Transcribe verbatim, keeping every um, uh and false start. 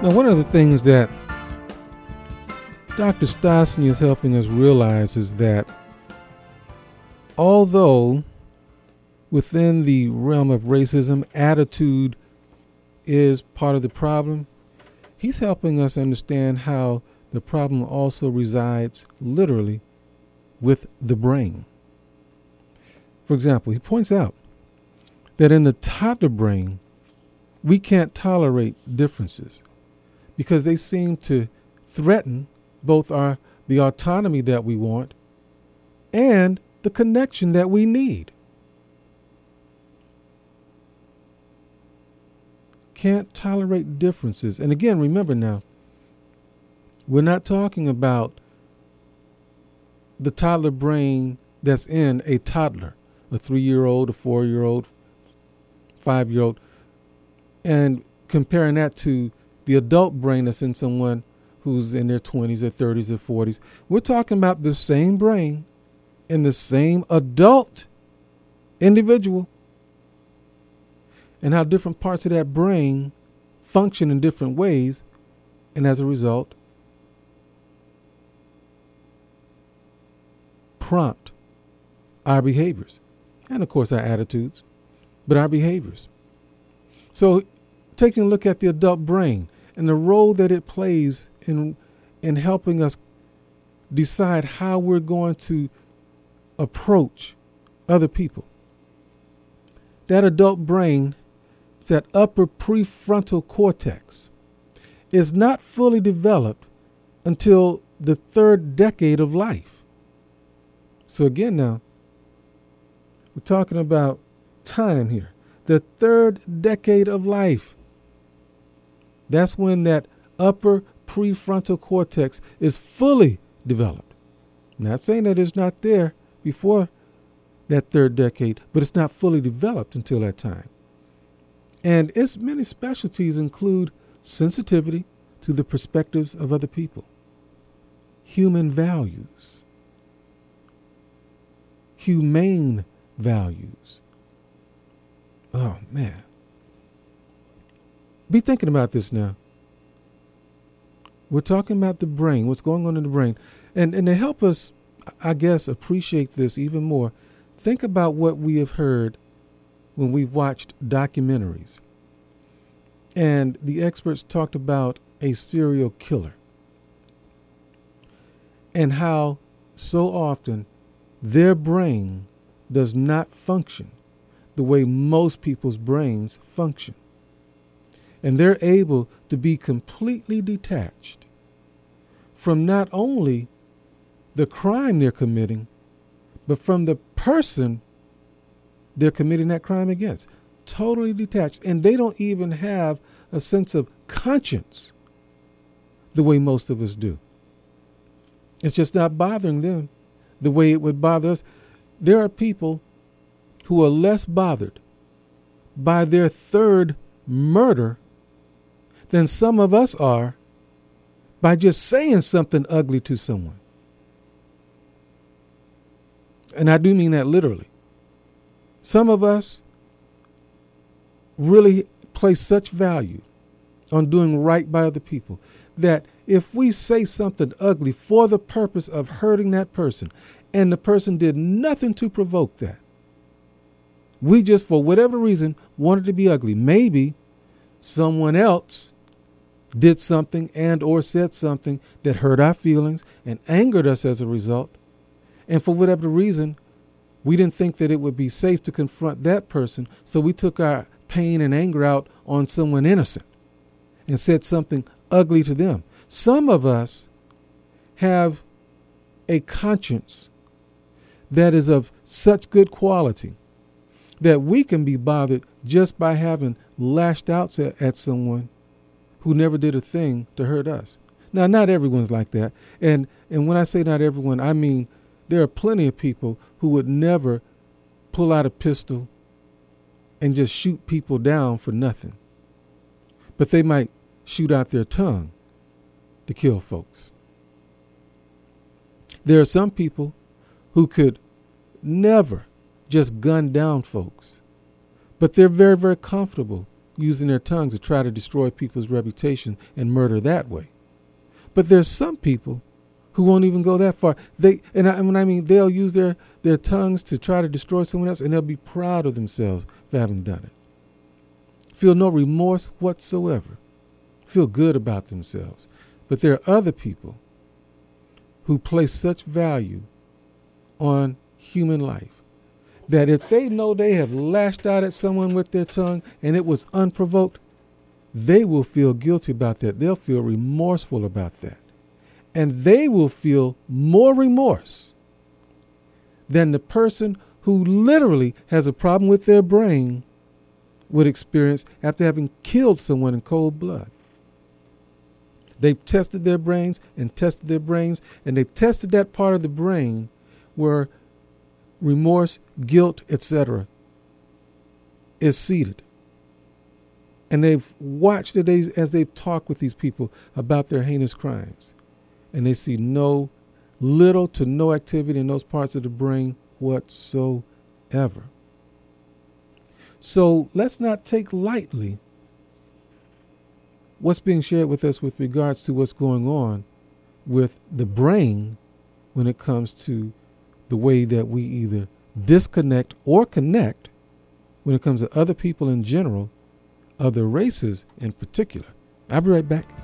Now, one of the things that Doctor Stosny is helping us realize is that although within the realm of racism, attitude is part of the problem, he's helping us understand how the problem also resides literally with the brain. For example, he points out that in the toddler brain, we can't tolerate differences because they seem to threaten both our the autonomy that we want and the connection that we need. Can't tolerate differences. And again, remember now, we're not talking about the toddler brain that's in a toddler, a three-year-old, a four-year-old, five-year-old, and comparing that to the adult brain that's in someone who's in their twenties or thirties or forties. We're talking about the same brain in the same adult individual and how different parts of that brain function in different ways, and as a result, prompt our behaviors and, of course, our attitudes, but our behaviors. So taking a look at the adult brain and the role that it plays in in helping us decide how we're going to approach other people. That adult brain, that upper prefrontal cortex, is not fully developed until the third decade of life. So again now, we're talking about time here. The third decade of life. That's when that upper prefrontal cortex is fully developed. Not saying that it's not there before that third decade, but it's not fully developed until that time. And its many specialties include sensitivity to the perspectives of other people, human values, humane values. Oh, man. Be thinking about this now. We're talking about the brain, what's going on in the brain. And, and to help us, I guess, appreciate this even more, think about what we have heard when we've watched documentaries. And the experts talked about a serial killer and how so often their brain does not function the way most people's brains function. And they're able to be completely detached from not only the crime they're committing, but from the person they're committing that crime against. Totally detached. And they don't even have a sense of conscience the way most of us do. It's just not bothering them the way it would bother us. There are people who are less bothered by their third murder than some of us are by just saying something ugly to someone. And I do mean that literally. Some of us really place such value on doing right by other people that if we say something ugly for the purpose of hurting that person, and the person did nothing to provoke that, we just, for whatever reason, wanted to be ugly. Maybe someone else did something and or said something that hurt our feelings and angered us as a result. And for whatever reason, we didn't think that it would be safe to confront that person. So we took our pain and anger out on someone innocent and said something ugly to them. Some of us have a conscience that is of such good quality that we can be bothered just by having lashed out at, at someone who never did a thing to hurt us. Now, not everyone's like that. And and when I say not everyone, I mean there are plenty of people who would never pull out a pistol and just shoot people down for nothing. But they might shoot out their tongue to kill folks. There are some people who could never just gun down folks, but they're very, very comfortable using their tongues to try to destroy people's reputation and murder that way. But there's some people who won't even go that far. They and, I, and when I mean they'll use their, their tongues to try to destroy someone else, and they'll be proud of themselves for having done it. Feel no remorse whatsoever. Feel good about themselves. But there are other people who place such value on human life that if they know they have lashed out at someone with their tongue and it was unprovoked, they will feel guilty about that. They'll feel remorseful about that. And they will feel more remorse than the person who literally has a problem with their brain would experience after having killed someone in cold blood. They've tested their brains and tested their brains, and they've tested that part of the brain where remorse, guilt, et cetera is seated. And they've watched it as they've talked with these people about their heinous crimes. And they see no, little to no activity in those parts of the brain whatsoever. So let's not take lightly what's being shared with us with regards to what's going on with the brain when it comes to the way that we either disconnect or connect when it comes to other people in general, other races in particular. I'll be right back.